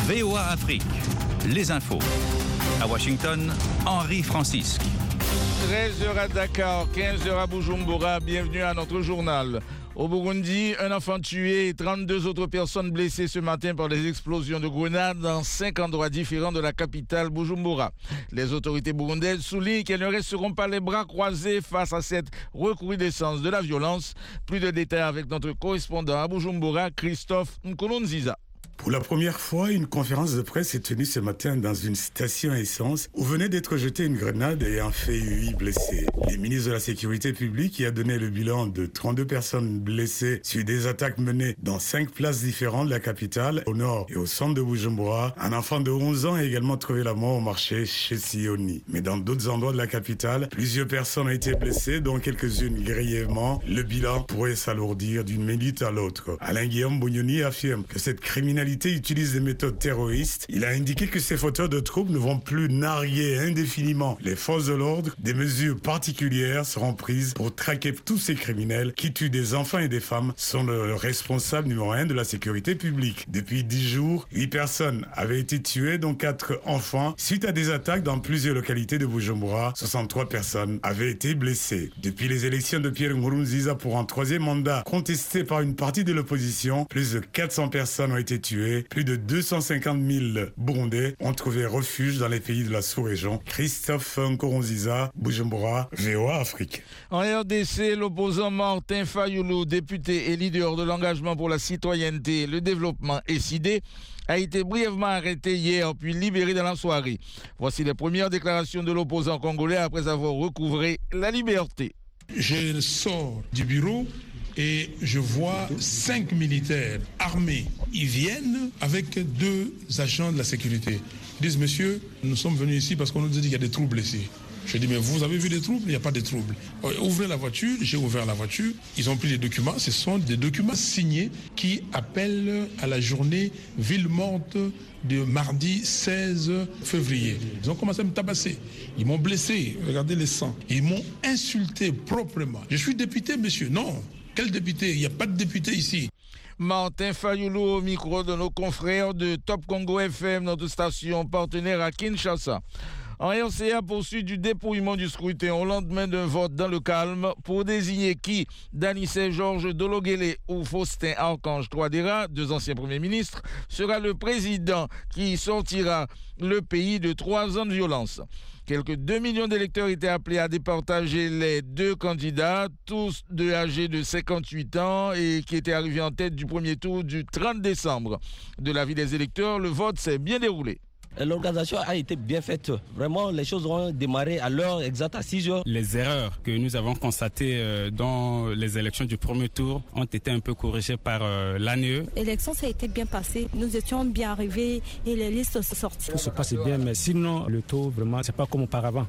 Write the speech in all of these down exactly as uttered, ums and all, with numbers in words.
V O A Afrique, les infos. À Washington, Henri Francisque. treize heures à Dakar, quinze heures à Bujumbura, bienvenue à notre journal. Au Burundi, un enfant tué et trente-deux autres personnes blessées ce matin par des explosions de grenades dans cinq endroits différents de la capitale Bujumbura. Les autorités burundaises soulignent qu'elles ne resteront pas les bras croisés face à cette recrudescence de la violence. Plus de détails avec notre correspondant à Bujumbura, Christophe Nkurunziza. Pour la première fois, une conférence de presse est tenue ce matin dans une station essence où venait d'être jetée une grenade et en fait huit blessés. Le ministre de la Sécurité publique qui a donné le bilan de trente-deux personnes blessées sur des attaques menées dans cinq places différentes de la capitale, au nord et au centre de Bujumbura. Un enfant de onze ans a également trouvé la mort au marché chez Sioni. Mais dans d'autres endroits de la capitale, plusieurs personnes ont été blessées, dont quelques-unes grièvement. Le bilan pourrait s'alourdir d'une minute à l'autre. Alain Guillaume Bognoni affirme que cette criminalité utilise des méthodes terroristes. Il a indiqué que ces fauteurs de troubles ne vont plus narguer indéfiniment les forces de l'ordre. Des mesures particulières seront prises pour traquer tous ces criminels qui tuent des enfants et des femmes, sont le responsable numéro un de la sécurité publique. Depuis dix jours, huit personnes avaient été tuées, dont quatre enfants, suite à des attaques dans plusieurs localités de Bujumbura. soixante-trois personnes avaient été blessées. Depuis les élections de Pierre Nkurunziza pour un troisième mandat contesté par une partie de l'opposition, plus de quatre cents personnes ont été tuées. Plus de deux cent cinquante mille Burundais ont trouvé refuge dans les pays de la sous-région. Christophe Nkurunziza, Bujumbura, V O A Afrique. En R D C, l'opposant Martin Fayulu, député et leader de l'engagement pour la citoyenneté, le développement et S I D, a été brièvement arrêté hier puis libéré dans la soirée. Voici les premières déclarations de l'opposant congolais après avoir recouvré la liberté. Je sors du bureau et je vois cinq militaires armés. Ils viennent avec deux agents de la sécurité. Ils disent, monsieur, nous sommes venus ici parce qu'on nous dit qu'il y a des troubles ici. Je dis, mais vous avez vu des troubles? Il n'y a pas de troubles. Ouvrez la voiture, j'ai ouvert la voiture. Ils ont pris les documents. Ce sont des documents signés qui appellent à la journée ville morte de mardi seize février. Ils ont commencé à me tabasser. Ils m'ont blessé. Regardez les sangs. Ils m'ont insulté proprement. Je suis député, monsieur. Non. Quel député? Il n'y a pas de député ici. Martin Fayulu au micro de nos confrères de Top Congo F M, notre station partenaire à Kinshasa. En R C A, poursuit du dépouillement du scrutin au lendemain d'un vote dans le calme pour désigner qui, Danissé Georges Dologuélé ou Faustin Archange Touadéra, deux anciens premiers ministres, sera le président qui sortira le pays de trois ans de violence. Quelques deux millions d'électeurs étaient appelés à départager les deux candidats, tous de âgés de cinquante-huit ans et qui étaient arrivés en tête du premier tour du trente décembre. De l'avis des électeurs, le vote s'est bien déroulé. L'organisation a été bien faite. Vraiment, les choses ont démarré à l'heure exacte, à six heures. Les erreurs que nous avons constatées dans les élections du premier tour ont été un peu corrigées par l'A N E. L'élection, ça a été bien passée. Nous étions bien arrivés et les listes sont sorties. Tout se passe bien, mais sinon, le taux, vraiment, c'est pas comme auparavant.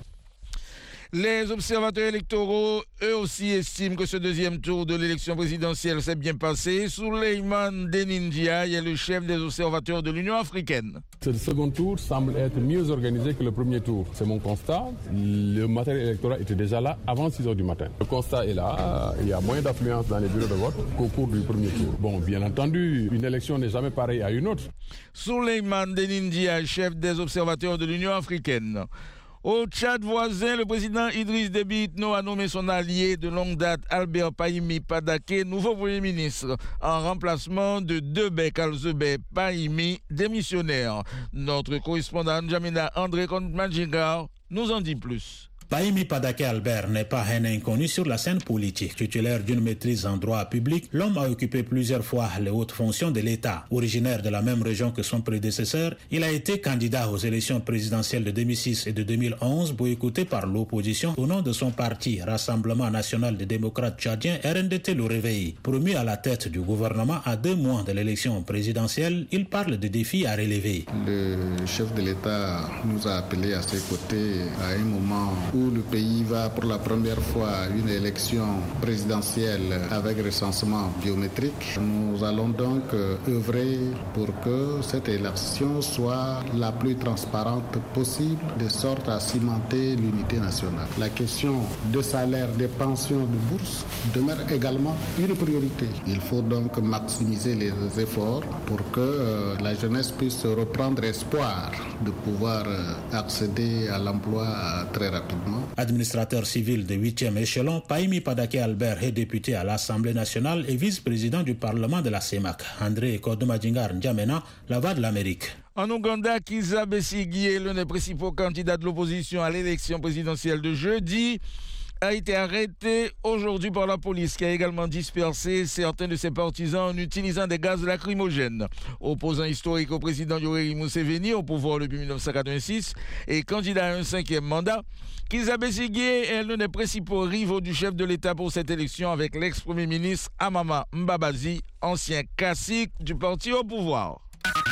Les observateurs électoraux, eux aussi, estiment que ce deuxième tour de l'élection présidentielle s'est bien passé. Souleymane Denindia est le chef des observateurs de l'Union africaine. Ce second tour semble être mieux organisé que le premier tour. C'est mon constat. Le matériel électoral était déjà là avant six heures du matin. Le constat est là. Il y a moins d'affluence dans les bureaux de vote qu'au cours du premier tour. Bon, bien entendu, une élection n'est jamais pareille à une autre. Souleymane Denindia, chef des observateurs de l'Union africaine. Au Tchad voisin, le président Idriss Déby Itno a nommé son allié de longue date, Albert Pahimi Padaké, nouveau premier ministre, en remplacement de Debé Kalzebe Pahimi, démissionnaire. Notre correspondant N'Djamena André Kontmadjigar nous en dit plus. Pahimi Padaké Albert n'est pas un inconnu sur la scène politique. Titulaire d'une maîtrise en droit public, l'homme a occupé plusieurs fois les hautes fonctions de l'État. Originaire de la même région que son prédécesseur, il a été candidat aux élections présidentielles de deux mille six et de deux mille onze, boycotté par l'opposition au nom de son parti, Rassemblement National des Démocrates Tchadiens, R N D T Le Réveil. Promu à la tête du gouvernement à deux mois de l'élection présidentielle, il parle de défis à relever. Le chef de l'État nous a appelés à ses côtés à un moment où coup, le pays va pour la première fois à une élection présidentielle avec recensement biométrique. Nous allons donc œuvrer pour que cette élection soit la plus transparente possible, de sorte à cimenter l'unité nationale. La question de salaire, des pensions, de bourse demeure également une priorité. Il faut donc maximiser les efforts pour que euh, la jeunesse puisse reprendre espoir de pouvoir euh, accéder à l'emploi euh, très rapidement. Administrateur civil de huitième échelon, Paimi Padake Albert est député à l'Assemblée nationale et vice-président du Parlement de la C E M A C. André Kodomadjingar N'Djamena, la voix de l'Amérique. En Ouganda, Kizza Besigye, l'un des principaux candidats de l'opposition à l'élection présidentielle de jeudi, a été arrêté aujourd'hui par la police, qui a également dispersé certains de ses partisans en utilisant des gaz lacrymogènes. Opposant historique au président Yoweri Museveni, au pouvoir depuis mille neuf cent quatre-vingt-six, et candidat à un cinquième mandat, Kizza Besigye est l'un des principaux rivaux du chef de l'État pour cette élection, avec l'ex-premier ministre Amama Mbabazi, ancien cacique du parti au pouvoir.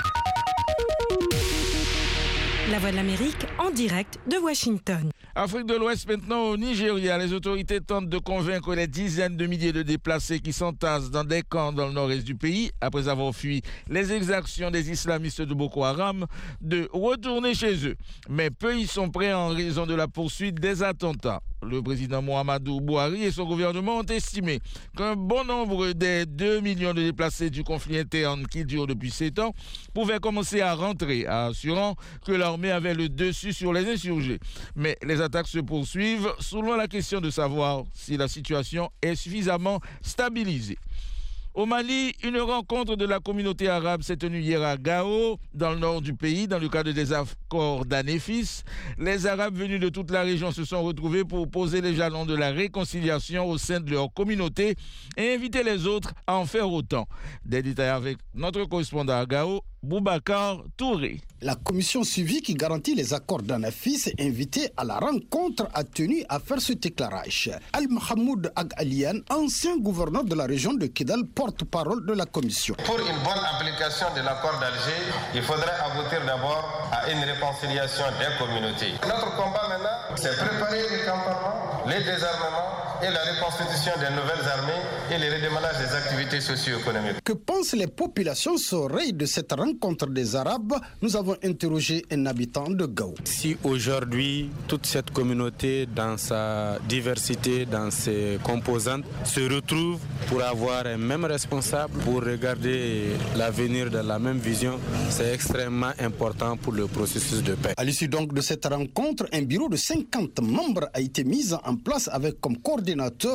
La Voix de l'Amérique en direct de Washington. Afrique de l'Ouest maintenant, au Nigeria, les autorités tentent de convaincre les dizaines de milliers de déplacés qui s'entassent dans des camps dans le nord-est du pays, après avoir fui les exactions des islamistes de Boko Haram, de retourner chez eux. Mais peu y sont prêts en raison de la poursuite des attentats. Le président Muhammadu Buhari et son gouvernement ont estimé qu'un bon nombre des deux millions de déplacés du conflit interne qui dure depuis sept ans pouvaient commencer à rentrer, assurant que l'armée avait le dessus sur les insurgés. Mais les attaques se poursuivent, soulevant la question de savoir si la situation est suffisamment stabilisée. Au Mali, une rencontre de la communauté arabe s'est tenue hier à Gao, dans le nord du pays, dans le cadre des accords d'Anéfis. Les Arabes venus de toute la région se sont retrouvés pour poser les jalons de la réconciliation au sein de leur communauté et inviter les autres à en faire autant. Des détails avec notre correspondant à Gao, Boubacar Touré. La commission suivie qui garantit les accords d'Anafis invité à la rencontre a tenu à faire ce éclairage. Al-Mahamoud Ag Alian, ancien gouverneur de la région de Kidal, porte-parole de la commission. Pour une bonne application de l'accord d'Alger, il faudrait aboutir d'abord à une réconciliation des communautés. Notre combat maintenant, c'est préparer les campements, les désarmements et la reconstitution des nouvelles armées et le redémarrage des activités socio-économiques. Que pensent les populations soreilles de cette rencontre des Arabes? Nous avons interrogé un habitant de Gao. Si aujourd'hui, toute cette communauté, dans sa diversité, dans ses composantes, se retrouve pour avoir un même responsable, pour regarder l'avenir dans la même vision, c'est extrêmement important pour le processus de paix. À l'issue donc de cette rencontre, un bureau de cinquante membres a été mis en place avec comme coordinateur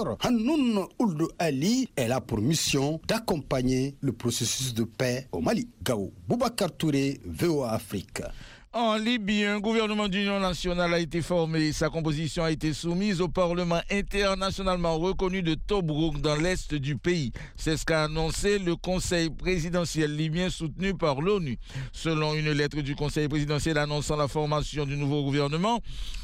Hanoun Ould Ali. Elle a pour mission d'accompagner le processus de paix au Mali. Gao, Boubacar Touré, V O A Afrique. En Libye, un gouvernement d'union nationale a été formé. Sa composition a été soumise au Parlement internationalement reconnu de Tobrouk dans l'est du pays. C'est ce qu'a annoncé le Conseil présidentiel libyen soutenu par l'ONU. Selon une lettre du Conseil présidentiel annonçant la formation du nouveau gouvernement,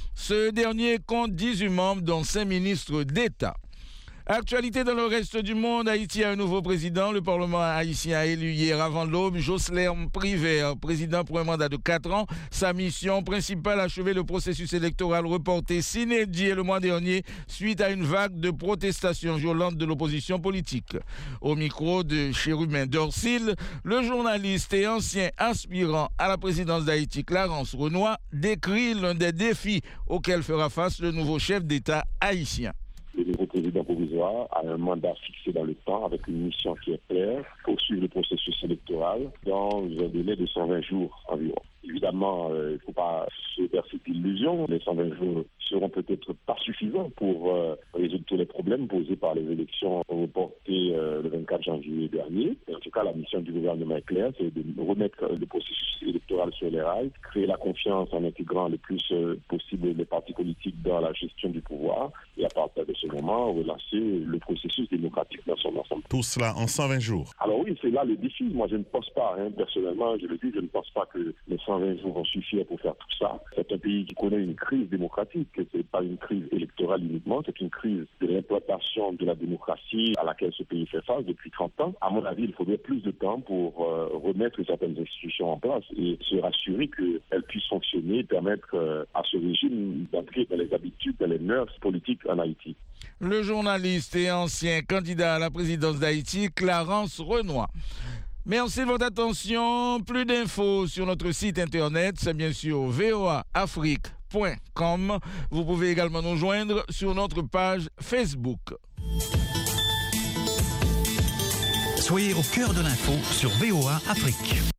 ce dernier compte dix-huit membres, dont cinq ministres d'État. Actualité dans le reste du monde, Haïti a un nouveau président. Le Parlement haïtien a élu hier avant l'aube Jocelyn Privert, président pour un mandat de quatre ans. Sa mission principale, achever le processus électoral reporté sine die le mois dernier suite à une vague de protestations violentes de l'opposition politique. Au micro de Chérubin Dorsil, le journaliste et ancien aspirant à la présidence d'Haïti, Clarence Renoir, décrit l'un des défis auxquels fera face le nouveau chef d'État haïtien. Le nouveau président provisoire a un mandat fixé dans le temps avec une mission qui est claire, poursuivre le processus électoral dans un délai de cent vingt jours environ. Évidemment, euh, il ne faut pas se bercer d'illusions. Les cent vingt jours seront peut-être pas suffisants pour euh, résoudre tous les problèmes posés par les élections reportées euh, le vingt-quatre janvier dernier. Et en tout cas, la mission du gouvernement est claire, c'est de remettre le processus électoral sur les rails, créer la confiance en intégrant le plus euh, possible les partis politiques dans la gestion du pouvoir et à partir de ce moment, relancer le processus démocratique dans son ensemble. Tout cela en cent vingt jours. Alors oui, c'est là le défi. Moi, je ne pense pas, hein, personnellement, je le dis, je ne pense pas que les cent vingt jours vont suffire pour faire tout ça. C'est un pays qui connaît une crise démocratique. Ce n'est pas une crise électorale uniquement, c'est une crise de l'implantation de la démocratie à laquelle ce pays fait face depuis trente ans. À mon avis, il faudrait plus de temps pour euh, remettre certaines institutions en place. Et se rassurer qu'elle puisse fonctionner, permettre à ce régime d'entrer dans les habitudes, dans les mœurs politiques en Haïti. Le journaliste et ancien candidat à la présidence d'Haïti, Clarence Renoir. Merci de votre attention. Plus d'infos sur notre site internet, c'est bien sûr v o a afrique point com. Vous pouvez également nous joindre sur notre page Facebook. Soyez au cœur de l'info sur V O A Afrique.